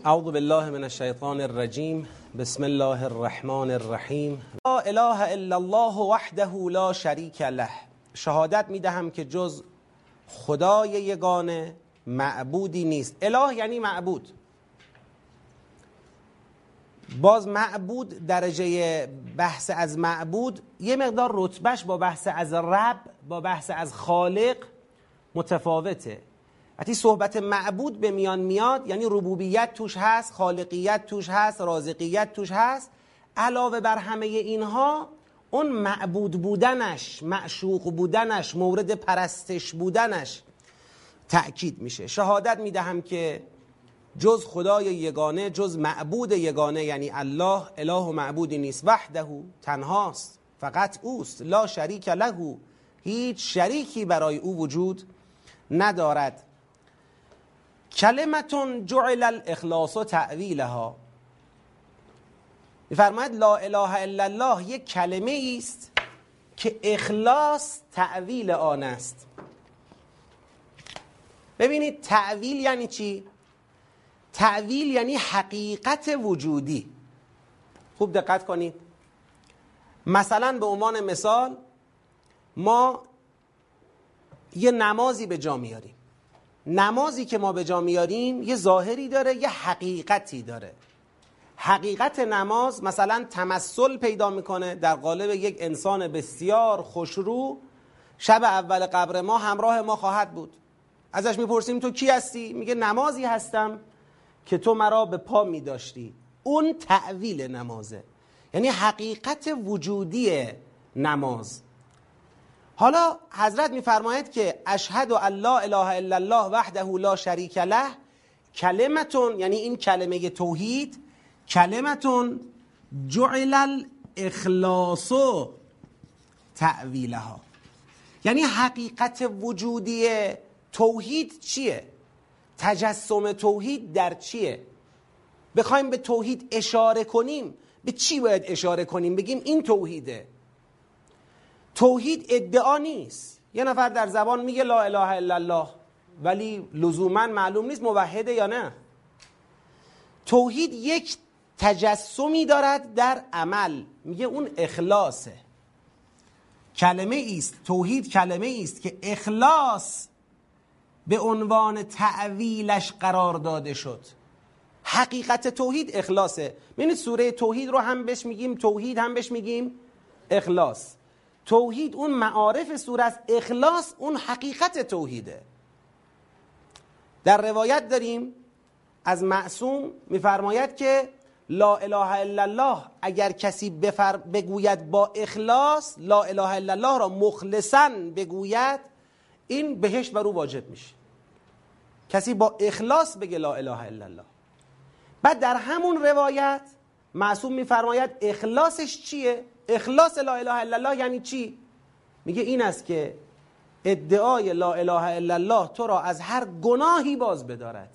اعوذ بالله من الشیطان الرجیم. بسم الله الرحمن الرحیم. لا اله الا الله وحده لا شریک له. شهادت میدهم که جز خدای یگانه معبودی نیست. اله یعنی معبود. باز معبود درجه بحث از معبود یه مقدار رتبهش با بحث از رب، با بحث از خالق متفاوته. وقتی صحبت معبود به میان میاد یعنی ربوبیت توش هست، خالقیت توش هست، رازقیت توش هست. علاوه بر همه اینها اون معبود بودنش، معشوق بودنش، مورد پرستش بودنش تأکید میشه. شهادت میدهم که جز خدای یگانه، جز معبود یگانه یعنی الله، اله و معبودی نیست. وحده، تنهاست، فقط اوست. لا شریک له، هیچ شریکی برای او وجود ندارد. کلمتون جعل الاخلاص تأویلها. میفرماید لا اله الا الله یک کلمه است که اخلاص تأویل آن است. ببینید تأویل یعنی چی؟ تأویل یعنی حقیقت وجودی. خوب دقت کنید. مثلا به عنوان مثال ما یه نمازی به جا میاریم. نمازی که ما به جا میاریم یه ظاهری داره، یه حقیقتی داره. حقیقت نماز مثلا تمثل پیدا میکنه در قالب یک انسان بسیار خوشرو. شب اول قبر ما همراه ما خواهد بود. ازش میپرسیم تو کی هستی؟ میگه نمازی هستم که تو مرا به پا میداشتی. اون تأویل نمازه، یعنی حقیقت وجودی نماز. حالا حضرت میفرماید که اشهد ان لا اله الا الله وحده لا شریک له کلمتون، یعنی این کلمه توحید، کلمتون جعل الاخلاص تأویلها، یعنی حقیقت وجودی توحید چیه؟ تجسم توحید در چیه؟ بخوایم به توحید اشاره کنیم به چی باید اشاره کنیم؟ بگیم این توحیده. توحید ادعا نیست. یه نفر در زبان میگه لا اله الا الله ولی لزوما معلوم نیست موحده یا نه. توحید یک تجسمی دارد در عمل، میگه اون اخلاصه. کلمه است، توحید کلمه است که اخلاص به عنوان تأویلش قرار داده شد. حقیقت توحید اخلاصه. ببینید سوره توحید رو هم بهش میگیم توحید، هم بهش میگیم اخلاص. توحید اون معارف سوره است، اخلاص اون حقیقت توحیده. در روایت داریم از معصوم میفرماید که لا اله الا الله اگر کسی بگوید با اخلاص، لا اله الا الله را مخلصاً بگوید، این بهشت بر او واجب میشه. کسی با اخلاص بگه لا اله الا الله. بعد در همون روایت معصوم میفرماید اخلاصش چیه؟ اخلاص لا اله الا الله یعنی چی؟ میگه این است که ادعای لا اله الا الله تو را از هر گناهی باز بدارد.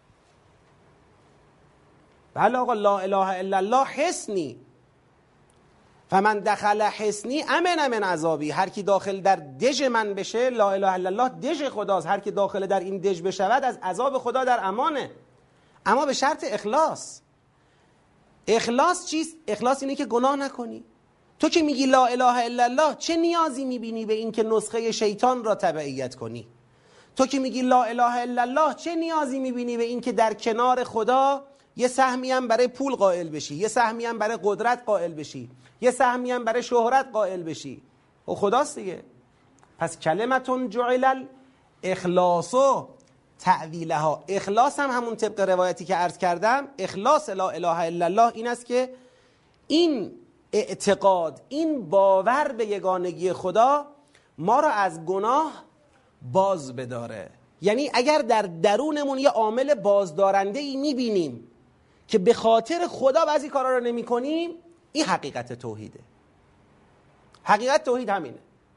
بله آقا، لا اله الا الله حصنی، فمن دخل حصنی امن من عذابی. هر کی داخل در دژ من بشه، لا اله الا الله دژ خداست، هر کی داخل در این دژ بشود از عذاب خدا در امانه، اما به شرط اخلاص. اخلاص چیست؟ اخلاص اینه که گناه نکنی. تو که میگی لا اله الا الله چه نیازی میبینی به این که نسخه شیطان را تبعیت کنی؟ تو که میگی لا اله الا الله چه نیازی میبینی به این که در کنار خدا یه سهمی هم برای پول قائل بشی، یه سهمی هم برای قدرت قائل بشی، یه سهمی هم برای شهرت قائل بشی؟ او خداست دیگه. پس کلمتون جعل الاخلاص تأویلها. اخلاص هم همون طبق روایتی که عرض کردم، اخلاص لا اله الا الله این است که این اعتقاد، این باور به یگانگی خدا ما را از گناه باز بداره. یعنی اگر در درونمون یه عامل بازدارنده ای میبینیم که به خاطر خدا بعضی کارا رو نمی کنیم، این حقیقت توحیده. حقیقت توحید همینه.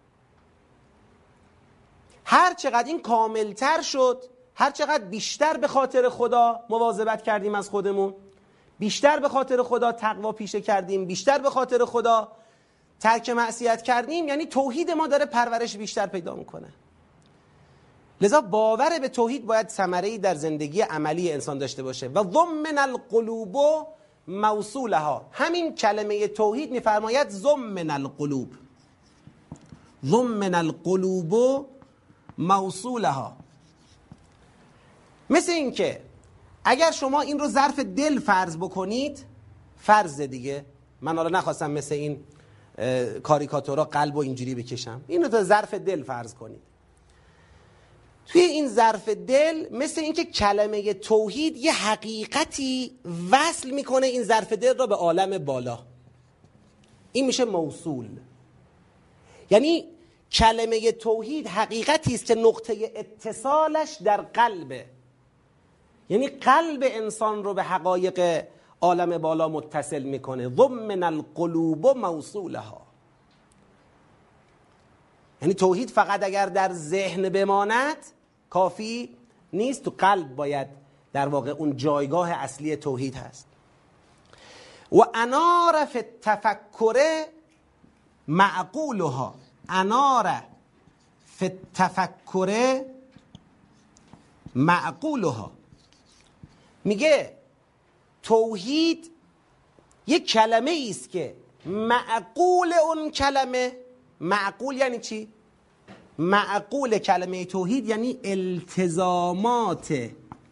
هر چقدر این کاملتر شد، هر چقدر بیشتر به خاطر خدا مواظبت کردیم از خودمون، بیشتر به خاطر خدا تقوا پیشه کردیم، بیشتر به خاطر خدا ترک معصیت کردیم، یعنی توحید ما داره پرورش بیشتر پیدا میکنه. لذا باور به توحید باید ثمره‌ای در زندگی عملی انسان داشته باشه. و ضمن القلوب موصولها، همین کلمه توحید میفرماید ضمن القلوب، ضمن القلوب موصولها. مثل این که اگر شما این رو ظرف دل فرض بکنید، فرض دیگه، من حالا نخواستم مثل این کاریکاتورا قلب و اینجوری بکشم، این رو تا ظرف دل فرض کنید. توی این ظرف دل مثل این که کلمه توحید یه حقیقتی وصل میکنه این ظرف دل را به عالم بالا، این میشه موصول. یعنی کلمه توحید حقیقتی است که نقطه اتصالش در قلبه، یعنی قلب انسان رو به حقایق عالم بالا متصل میکنه. ضمن القلوب موصولها، یعنی توحید فقط اگر در ذهن بماند کافی نیست، تو قلب باید در واقع اون جایگاه اصلی توحید هست. و انار فی التفکر معقولها، انار فی التفکر معقولها، میگه توحید یک کلمه است که معقول اون کلمه، معقول یعنی چی؟ معقول کلمه توحید یعنی التزامات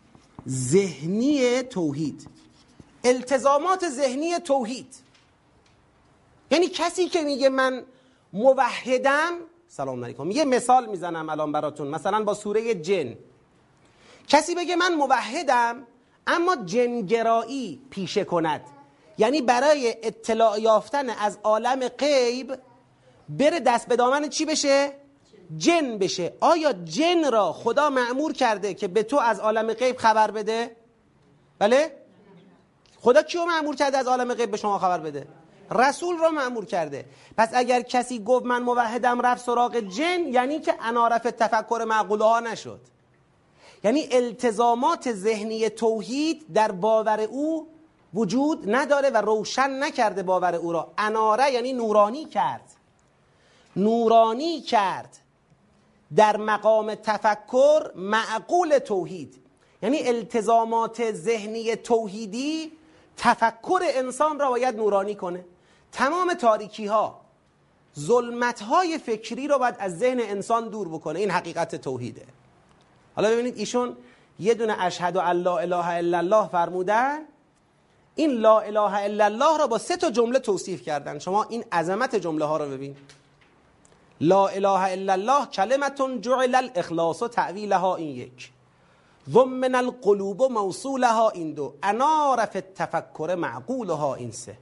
ذهنی توحید. التزامات ذهنی توحید یعنی کسی که میگه من موحدم، سلام علیکم، یه مثال میزنم الان براتون، مثلا با سوره جن، کسی بگه من موحدم اما جنگرایی پیشه کند، یعنی برای اطلاع یافتن از عالم غیب بره دست به دامن چی بشه؟ جن بشه. آیا جن را خدا مأمور کرده که به تو از عالم غیب خبر بده؟ بله؟ خدا کیو مأمور کرده از عالم غیب به شما خبر بده؟ رسول را مأمور کرده. پس اگر کسی گفت من موحدم رفت سراغ جن، یعنی که انارف تفکر معقوله ها نشد، یعنی التزامات ذهنی توحید در باور او وجود نداره و روشن نکرده باور او را. اناره یعنی نورانی کرد، نورانی کرد در مقام تفکر معقول توحید، یعنی التزامات ذهنی توحیدی تفکر انسان را باید نورانی کنه. تمام تاریکی ها، ظلمت های فکری را باید از ذهن انسان دور بکنه. این حقیقت توحیده. حالا ببینید ایشون یه دونه اشهد ان لا اله الا الله فرمودن، این لا اله الا الله را با 3 تا جمله توصیف کردن. شما این عظمت جمله ها رو ببین. لا اله الا الله کلمتون جعل الاخلاص تعویلها، این یک. ضمن القلوب موصولها، این 2. انار فی التفکر معقولها، این 3.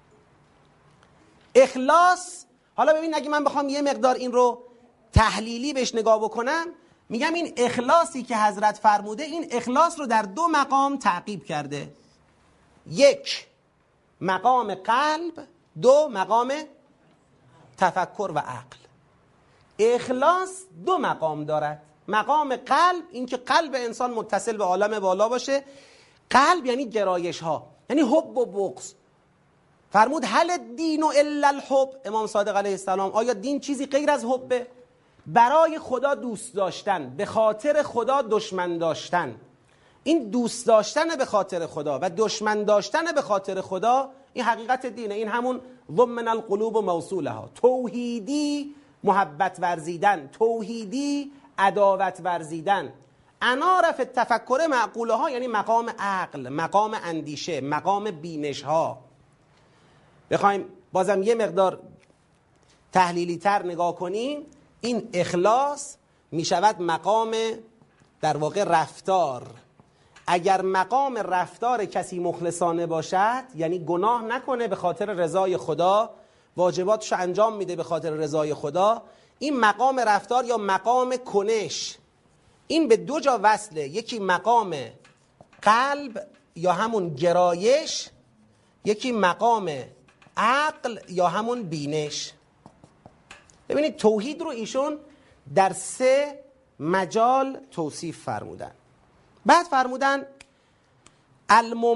اخلاص، حالا ببین اگه من بخوام یه مقدار این رو تحلیلی بهش نگاه بکنم، میگم این اخلاصی که حضرت فرموده، این اخلاص رو در 2 مقام تعقیب کرده. 1 مقام قلب، 2 مقام تفکر و عقل. اخلاص 2 مقام دارد. مقام قلب، این که قلب انسان متصل به عالم بالا باشه. قلب یعنی گرایش ها، یعنی حب و بغض. فرمود هل الدین الا الحب، امام صادق علیه السلام، آیا دین چیزی غیر از حبه؟ برای خدا دوست داشتن، به خاطر خدا دشمن داشتن. این دوست داشتن به خاطر خدا و دشمن داشتن به خاطر خدا، این حقیقت دینه. این همون ضمن القلوب موصولها، توحیدی محبت ورزیدن، توحیدی عداوت ورزیدن. انار فی التفکر معقوله ها یعنی مقام عقل، مقام اندیشه، مقام بینش ها. بخوایم بازم یه مقدار تحلیلی تر نگاه کنیم، این اخلاص می شود مقام در واقع رفتار. اگر مقام رفتار کسی مخلصانه باشد، یعنی گناه نکنه به خاطر رضای خدا، واجباتش انجام میده به خاطر رضای خدا، این مقام رفتار یا مقام کنش، این به 2 جا وصله. یکی مقام قلب یا همون گرایش، یکی مقام عقل یا همون بینش. ببینید توحید رو ایشون در 3 مجال توصیف فرمودن. بعد فرمودن